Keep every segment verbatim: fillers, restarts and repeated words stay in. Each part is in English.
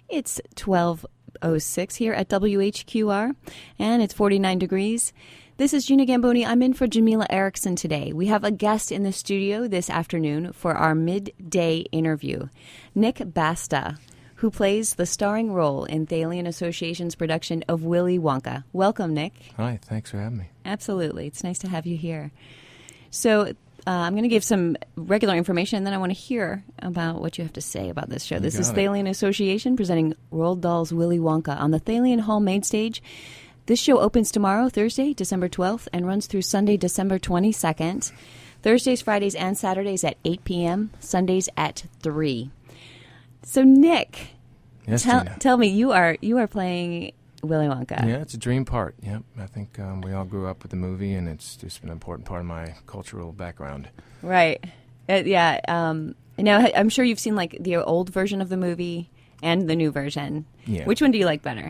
It's twelve oh six here at W H Q R, and it's forty-nine degrees. This is Gina Gamboni. I'm in for Jamila Erickson today. We have a guest in the studio this afternoon for our midday interview, Nick Basta, who plays the starring role in Thalian Association's production of Willy Wonka. Welcome, Nick. Hi, thanks for having me. Absolutely. It's nice to have you here. So uh, I'm going to give some regular information, and then I want to hear about what you have to say about this show. You this is it. Thalian Association presenting Roald Dahl's Willy Wonka on the Thalian Hall main stage. This show opens tomorrow, Thursday, December twelfth, and runs through Sunday, December twenty-second. Thursdays, Fridays, and Saturdays at eight p.m., Sundays at three. So, Nick, yes, tell, Gina. tell me, you are you are playing Willy Wonka. Yeah, it's a dream part. Yep, I think um, we all grew up with the movie, and it's just an important part of my cultural background. Right. Uh, yeah. Um, now, I'm sure you've seen like the old version of the movie and the new version. Yeah. Which one do you like better?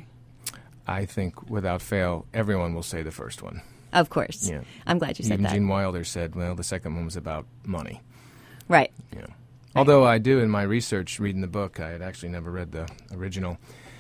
I think, without fail, everyone will say the first one. Of course. Yeah. I'm glad you said Even that. Gene Wilder said, well, the second one was about money. Right. Yeah. Right. Although I do, in my research, reading the book, I had actually never read the original.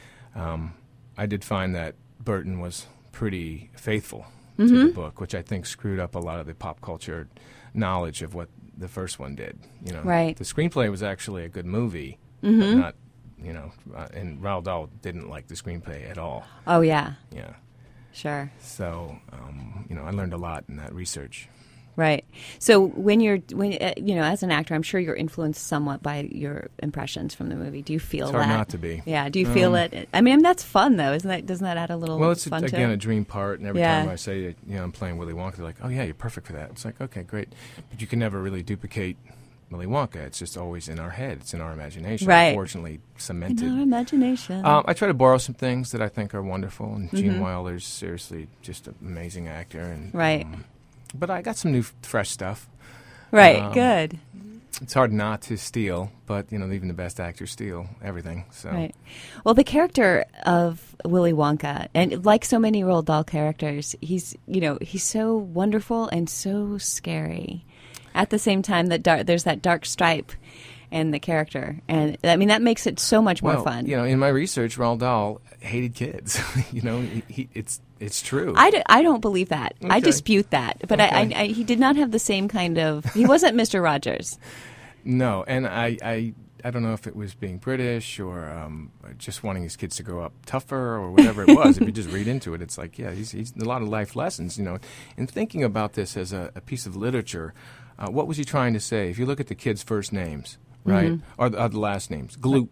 Um, I did find that Burton was pretty faithful mm-hmm. to the book, which I think screwed up a lot of the pop culture knowledge of what the first one did. You know, right. The screenplay was actually a good movie, mm-hmm. but not, you know, uh, and Roald Dahl didn't like the screenplay at all. Oh, yeah. Yeah. Sure. So, um, you know, I learned a lot in that research. Right. So when you're, when uh, you know, as an actor, I'm sure you're influenced somewhat by your impressions from the movie. Do you feel it's hard that? not to be. Yeah. Do you um, feel it? I mean, that's fun though, isn't that? Doesn't that add a little? Well, it's fun a, to again it? a dream part, and every yeah. time I say, you know, I'm playing Willy Wonka, they're like, "Oh yeah, you're perfect for that." It's like, okay, great, but you can never really duplicate Willy Wonka. It's just always in our head. It's in our imagination. Right. Unfortunately, cemented. In our imagination. Um, I try to borrow some things that I think are wonderful, and mm-hmm. Gene Wilder's seriously just an amazing actor, and right. Um, but I got some new, f- fresh stuff. Right. Um, Good. It's hard not to steal, but you know, even the best actors steal everything. So. Right. Well, the character of Willy Wonka, and like so many Roald Dahl characters, he's you know he's so wonderful and so scary. At the same time, that dar- there's that dark stripe in the character, and I mean that makes it so much more well, fun. You know, in my research, Roald Dahl hated kids. you know, he, he, it's it's true. I, d- I don't believe that. Okay. I dispute that. But okay. I, I, I, he did not have the same kind of. He wasn't Mister Rogers. No, and I, I, I don't know if it was being British or um, just wanting his kids to grow up tougher or whatever it was. If you just read into it, it's like, yeah, he's, he's a lot of life lessons, you know. In thinking about this as a, a piece of literature, uh, what was he trying to say? If you look at the kids' first names, right, mm-hmm. or, the, or the last names, Gloop,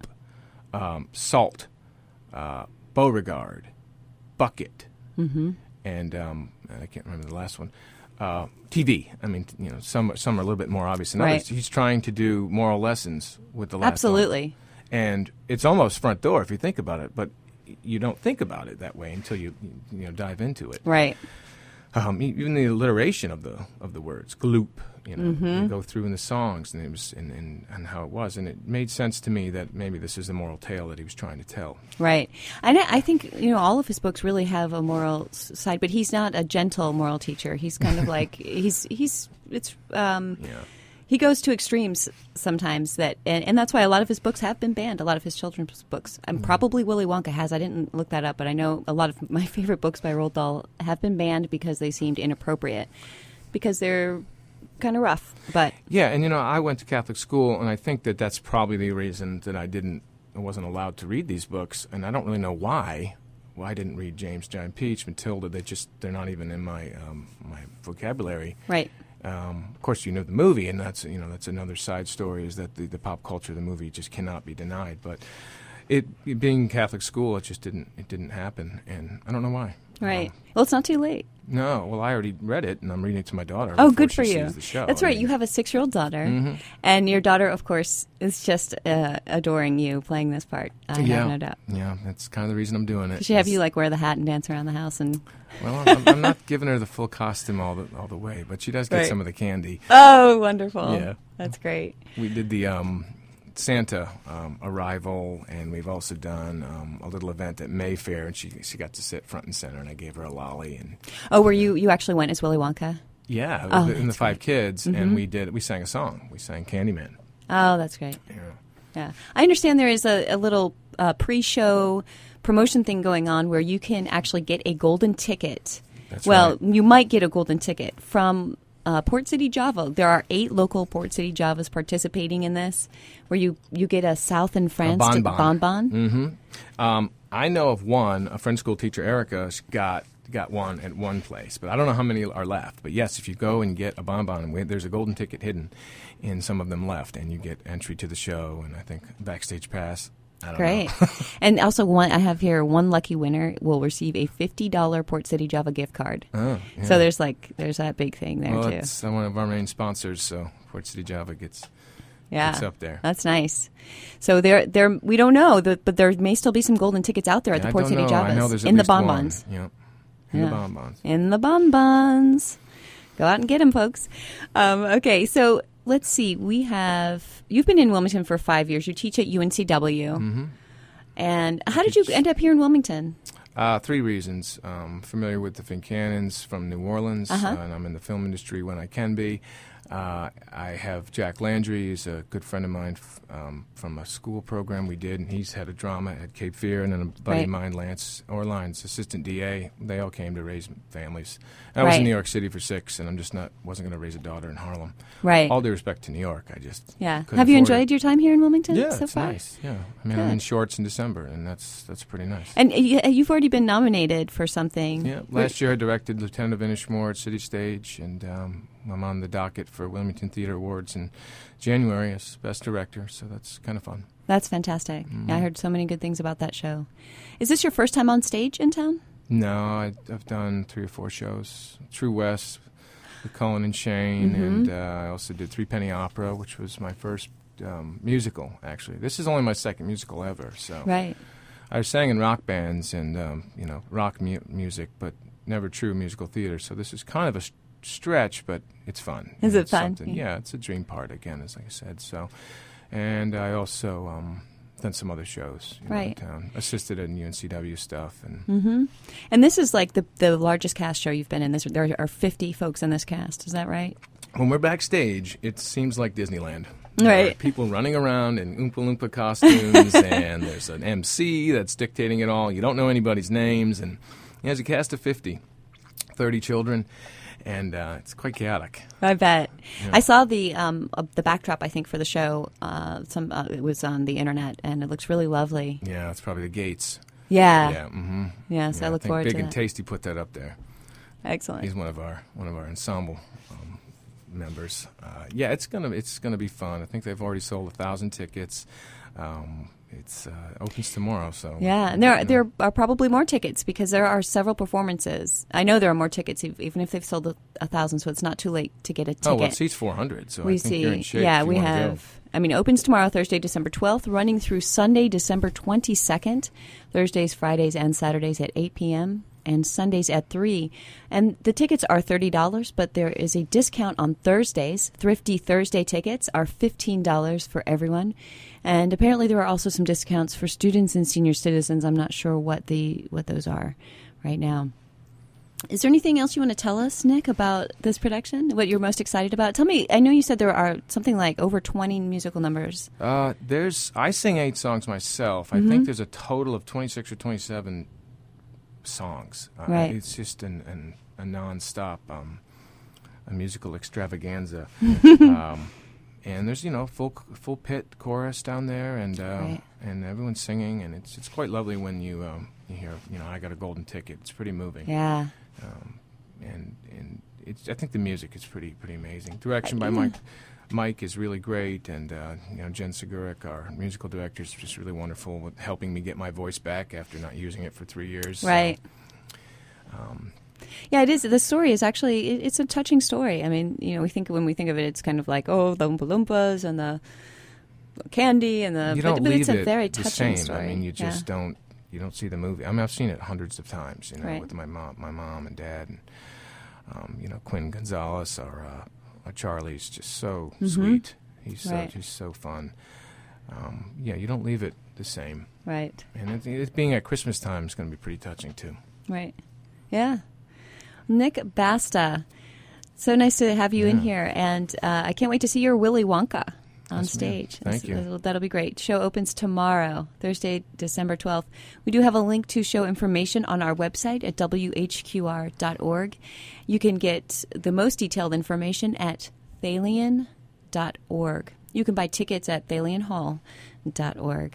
um, Salt, uh, Beauregard, Bucket, mm-hmm. and um, I can't remember the last one. Uh, T V. I mean, you know, some some are a little bit more obvious than right. others. He's trying to do moral lessons with the last Absolutely. one. And it's almost front door if you think about it, but you don't think about it that way until you you know dive into it. Right. Um, even the alliteration of the of the words, gloop, you know, mm-hmm. you go through in the songs and it was and, and, and how it was, and it made sense to me that maybe this is the moral tale that he was trying to tell. Right, and I, I think you know all of his books really have a moral s- side, but he's not a gentle moral teacher. He's kind of like he's he's it's um, Yeah. he goes to extremes sometimes that, and, and that's why a lot of his books have been banned. A lot of his children's books, and Mm-hmm. probably Willy Wonka has. I didn't look that up, but I know a lot of my favorite books by Roald Dahl have been banned because they seemed inappropriate, because they're kind of rough. But Yeah, and you know, I went to Catholic school, and I think that that's probably the reason that I didn't, I wasn't allowed to read these books, and I don't really know why. Why I didn't read James, Giant Peach, Matilda. They just, they're not even in my um, my vocabulary. right. Um, of course, you know the movie, and that's you know that's another side story. Is that the, the pop culture of the movie just cannot be denied. But it being Catholic school, it just didn't it didn't happen, and I don't know why. Right. Um, Well, it's not too late. no, well, I already read it, and I'm reading it to my daughter. Oh, before good she for you. sees the show. That's I right. mean, You have a six-year-old daughter, Mhm. and your daughter, of course, is just uh, adoring you playing this part. I yeah, have no doubt. yeah, that's kind of the reason I'm doing it. Does she have is- you like wear the hat and dance around the house? And Well, I'm, I'm not giving her the full costume all the all the way, but she does get Right. some of the candy. oh, wonderful! Yeah. That's great. We did the um, Santa um, arrival, and we've also done um, a little event at Mayfair, and she she got to sit front and center, and I gave her a lolly. And Oh, were you you actually went as Willy Wonka? yeah, Oh, the, and the that's five great. kids, Mhm. and we did we sang a song. We sang Candyman. Oh, that's great. Yeah. Yeah, I understand there is a, a little a pre-show promotion thing going on where you can actually get a golden ticket. That's well, right. you might get a golden ticket from uh, Port City Java. There are eight local Port City Javas participating in this, where you, you get a South in France A bonbon. bonbon. Mm-hmm. Um, I know of one. A French school teacher, Erica, got got one at one place, but I don't know how many are left. But yes, if you go and get a bonbon, we, there's a golden ticket hidden in some of them left, and you get entry to the show, and I think backstage pass. I don't Great. know. And also, one I have here, one lucky winner will receive a fifty dollars Port City Java gift card. Oh, yeah. So there's like there's that big thing there, well, too. it's uh, one of our main sponsors, so Port City Java gets, Yeah, gets up there. That's nice. So there, there, we don't know, that, but there may still be some golden tickets out there at Yeah, the I Port don't City know. Javas. I know there's at in the least one. bonbons. Yep. In Yeah. the bonbons. In the bonbons. Go out and get them, folks. Um, okay, so let's see. We have, you've been in Wilmington for five years. You teach at U N C W. Mm-hmm. And how did you end up here in Wilmington? Uh, three reasons. Um, familiar with the Fincannons from New Orleans, Uh-huh. uh, and I'm in the film industry when I can be. Uh, I have Jack Landry, who's a good friend of mine f- um, from a school program we did, and he's had a drama at Cape Fear, and then a buddy Right. of mine, Lance Orline's assistant D A. They all came to raise families. And I was Right. in New York City for six, and I'm just not wasn't going to raise a daughter in Harlem. Right. All due respect to New York, I just Yeah. couldn't Have you afford it. enjoyed your time here in Wilmington Yeah, so it's far? nice. Yeah, I mean, I'm in Good. shorts in December, and that's that's pretty nice. And you, you've already been nominated for something. Yeah, last year I directed Lieutenant of Inishmore at City Stage, and um, I'm on the docket for Wilmington Theater Awards in January as Best Director, so that's kind of fun. That's fantastic. Mhm. I heard so many good things about that show. Is this your first time on stage in town? No, I, I've done three or four shows. True West with Cullen and Shane, Mhm. and uh, I also did Three Penny Opera, which was my first um, musical, actually. This is only my second musical ever, so. Right. I sang in rock bands and, um, you know, rock mu- music, but never true musical theater, so this is kind of a st- stretch, but it's fun. Is You know, it it's fun? something- Yeah, it's a dream part, again, as I said, so. And I also um, done some other shows you know, Right. in town. Assisted in U N C W stuff. And Mm-hmm. And this is like the the largest cast show you've been in. This there are fifty folks in this cast. Is that right? when we're backstage, it seems like Disneyland. Right. There are people running around in Oompa Loompa costumes, and there's an M C that's dictating it all. You don't know anybody's names, and he has a cast of fifty, thirty children, and uh, it's quite chaotic. I bet. Yeah. I saw the um uh, the backdrop. I think for the show. Uh, some uh, it was on the internet, and it looks really lovely. Yeah, it's probably the Gates. Yeah. Yeah. Mm-hmm. Yeah, so I look think forward Big to and that. Tasty put that up there. Excellent. He's one of our one of our ensemble um, members. Uh, yeah, it's gonna it's gonna be fun. I think they've already sold a thousand tickets. Um, it's uh, opens tomorrow, so Yeah, and there you are, know. there are probably more tickets because there are several performances. I know there are more tickets, ev- even if they've sold a, a thousand. So it's not too late to get a ticket. Oh, well, it seats four hundred, so we I think see. you're in shape. Yeah, if you we wanna go. have. I mean, it opens tomorrow, Thursday, December twelfth, running through Sunday, December twenty-second. Thursdays, Fridays, and Saturdays at eight p.m. and Sundays at three. And the tickets are thirty dollars, but there is a discount on Thursdays. Thrifty Thursday tickets are fifteen dollars for everyone. And apparently there are also some discounts for students and senior citizens. I'm not sure what the what those are right now. Is there anything else you want to tell us, Nick, about this production? What you're most excited about? Tell me, I know you said there are something like over twenty musical numbers. Uh, there's I sing eight songs myself. I Mhm. think there's a total of twenty-six or twenty-seven songs. Uh, Right. It's just an, an, a nonstop um, a musical extravaganza. um, and there's you know full full pit chorus down there, and uh, Right. and everyone's singing, and it's it's quite lovely when you um, you hear you know I got a golden ticket. It's pretty moving. Yeah. Um, and and it's I think the music is pretty pretty amazing. Direction by Yeah. Mike. Mike is really great, and uh, you know Jen Segurik, our musical director, is just really wonderful with helping me get my voice back after not using it for three years. So, Right. um, Yeah, it is. The story is actually, it, it's a touching story. I mean, you know, we think, when we think of it, it's kind of like, oh, the Oompa Loompas and the candy and the, you but, don't but leave it's a it very the touching same. story. I mean, you Yeah. just don't you don't see the movie. I mean, I've seen it hundreds of times. You know, Right. with my mom, my mom and dad, and um, you know Quinn Gonzalez, our, uh, our Charlie's just so Mhm. sweet. He's so Right. he's so fun. Um, yeah, you don't leave it the same. Right, And it, it being at Christmas time is going to be pretty touching too. right. Yeah. Nick Basta, so nice to have you in Yeah. here. And uh, I can't wait to see your Willy Wonka. on yes, stage. Thank That's, you. That'll, that'll be great. Show opens tomorrow, Thursday, December twelfth. We do have a link to show information on our website at w h q r dot org. You can get the most detailed information at thalian dot org. You can buy tickets at thalian hall dot org.